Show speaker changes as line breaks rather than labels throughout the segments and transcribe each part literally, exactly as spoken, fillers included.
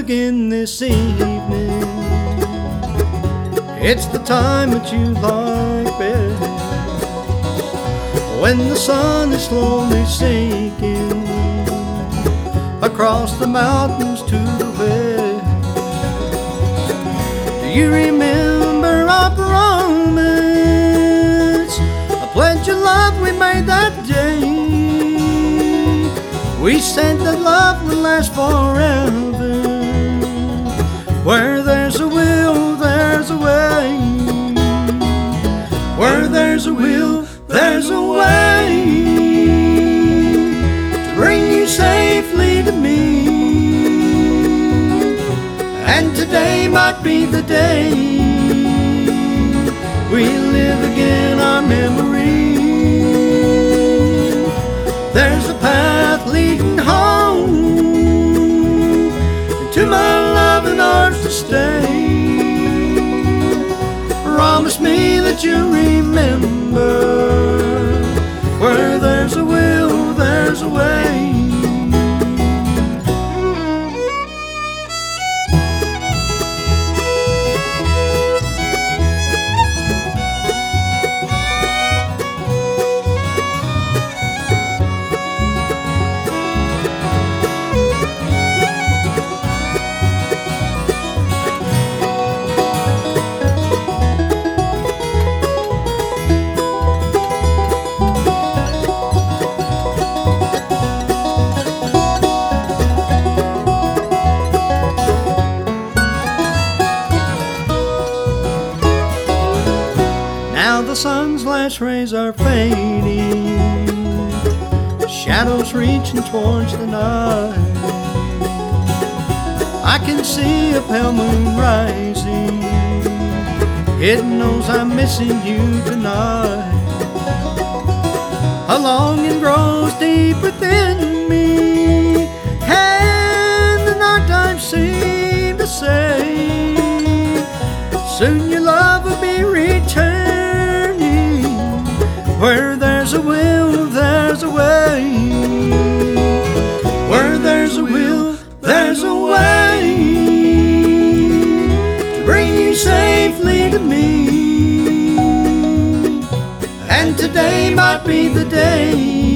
again this evening. It's the time that you like best, when the sun is slowly sinking across the mountains to the west. Do you remember our promise, a pledge of love we made that day? We said that love would last forever. Where there's a will, there's a way. Where there's a will, there's a way to bring you safely to me. And today might be the day we live again our memory. There's a path leading home to my love and ours to stay. Promise me that you'll remember, where there's a will, there's a way. Now the sun's last rays are fading, shadows reaching towards the night. I can see a pale moon rising, it knows I'm missing you tonight. A longing grows deep within me, and the night time seems to say, soon your love will be returned. Where there's a will, there's a way. Where there's a will, there's a way to bring you safely to me. And today might be the day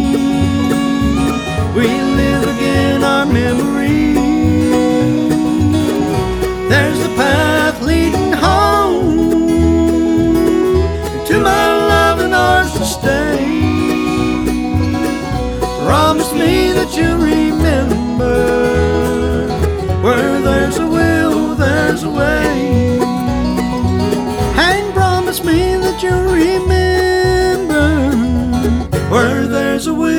we live again our memory. There's a path leading home to my love and ours to stay. Promise me that you'll remember, where there's a will, there's a way. And promise me that you'll remember, where there's a will,